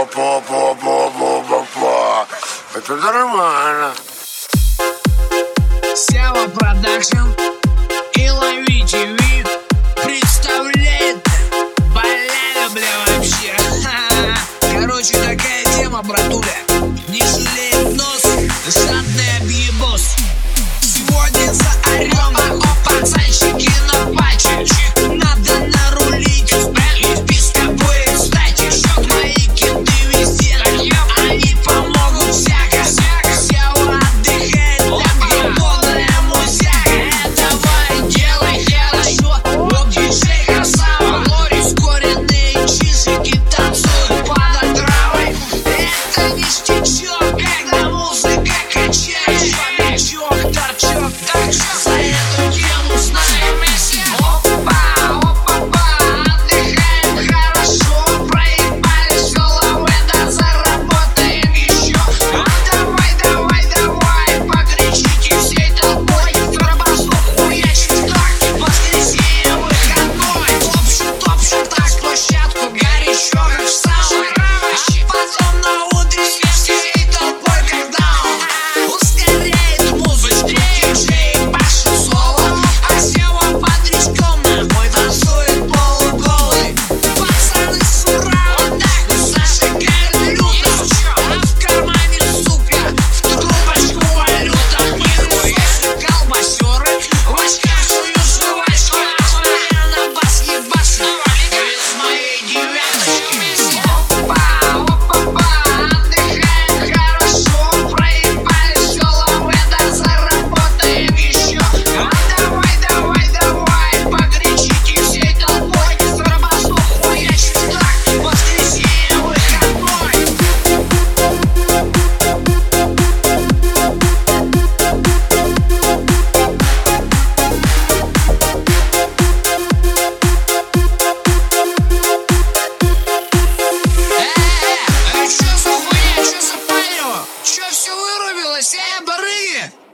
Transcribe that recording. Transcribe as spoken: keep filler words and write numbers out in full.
Па-па-па-па-па-па-па. Это нормально. Сява Продакшн и Лови ТВ представляет. Бля, бля, вообще. Короче, такая тема, братуля. Не жалеет нос, жадный объебос. Сегодня заорем, о, пацанчики на патче. Надо нарулить и без тобой, кстати. Счет мои кенты везде, они помогут всяко. Сява отдыхает, там где полная музяка. Давай, делай хорошо, оп, диджей красава. Лори, ускоренные чижики танцуют под отравой. Это ништячок, когда музыка качает. Хомячок, торчок, торчок, за эту тему знаем мы все. Опа, опа-па, отдыхаем хорошо. Проебали с головы, да заработаем еще. А давай, давай, давай, покричите всей толпой. Тробослов хуячит так, воскресенье выходной. Топчут, топчут так площадку, горячо, как в сауне. А потом на утренне всей толпой, как даун. Ускоряет музычку, диджей пашет соло. А Сева под речком нахуй танцует полуголый. Пацаны с ура вот так зажигают люто. А в кармане, сука, в трубочку валюта. Нихуя колбасеры, в очках жуют жвачки. Я на бас ебашу из моей девяточки. Опа, опа-па, отдыхаем хорошо. Проебали с головы, да заработаем еще. А давай, давай, давай, покричите всей толпой. Тробослов хуячит так, воскресенье выходной. Э, э, чё за хуйня, чё за палево? Чё всё вырубилось, э, барыги?